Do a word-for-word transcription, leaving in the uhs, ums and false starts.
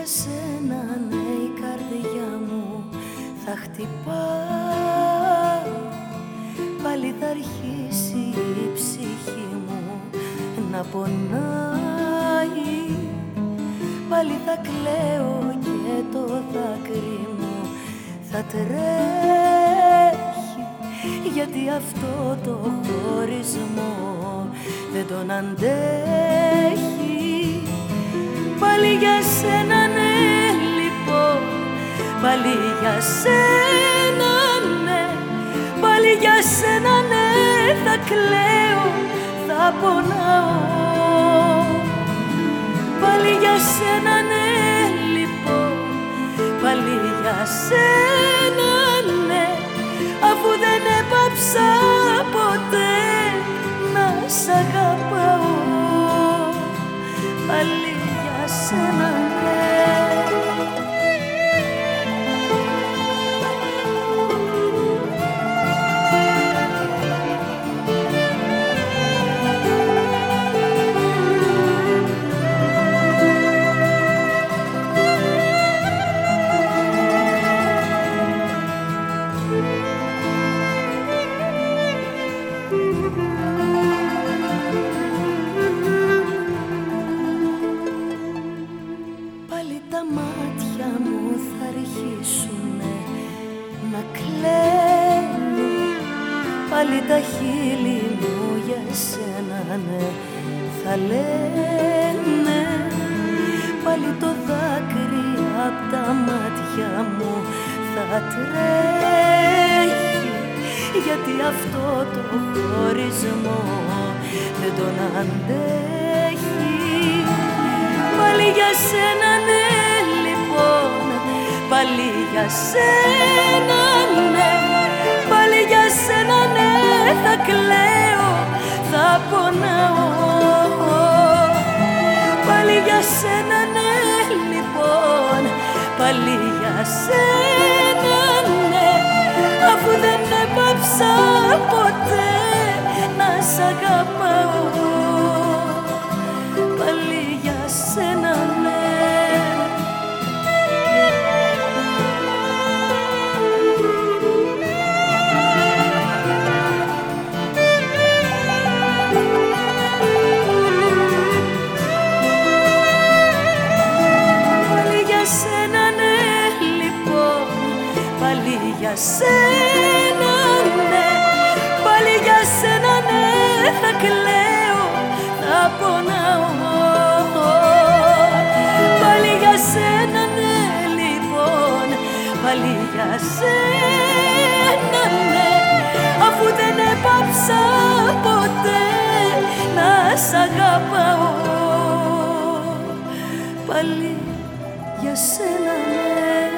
σένα ναι η καρδιά μου θα χτυπά, πάλι θα αρχίσει η ψυχή μου να πονάει, πάλι θα κλαίω και το δάκρυ μου θα τρέχει, γιατί αυτό το χωρισμό δεν τον αντέχει. Πάλι για σένα ναι λοιπόν, πάλι για σένα ναι, πάλι για σένα ναι θα κλαίω, θα πονάω. Πάλι για σένα ναι λοιπόν, πάλι για σένα ναι, αφού δεν έπαψα ποτέ να σ' αγαπάω. Πάλι για σένα ναι. Πάλι τα μάτια μου θα αρχίσουνε να κλαίνουν, πάλι τα χείλη μου για σένα ναι θα λένε, πάλι το δάκρυ απ' τα μάτια μου θα τρέχει, γιατί αυτό το χωρισμό δεν τον αντέχει. Πάλι για σένα ναι λοιπόν, πάλι για σένα ναι, πάλι για σένα ναι θα κλαίω, θα πονάω. Πάλι για σένα ναι λοιπόν, πάλι για σένα ναι, αφού δεν έπαψα ποτέ να σ' αγαπάω. Πάλι για σένα ναι. Πάλι για σένα ναι λοιπόν, πάλι για σένα ναι, πάλι για σένα ναι θα κλαίω, θα πονάω. Πάλι για σένα ναι λοιπόν, πάλι για σένα ναι, αφού δεν έπαψα ποτέ να σ' αγαπάω. Πάλι για σένα ναι.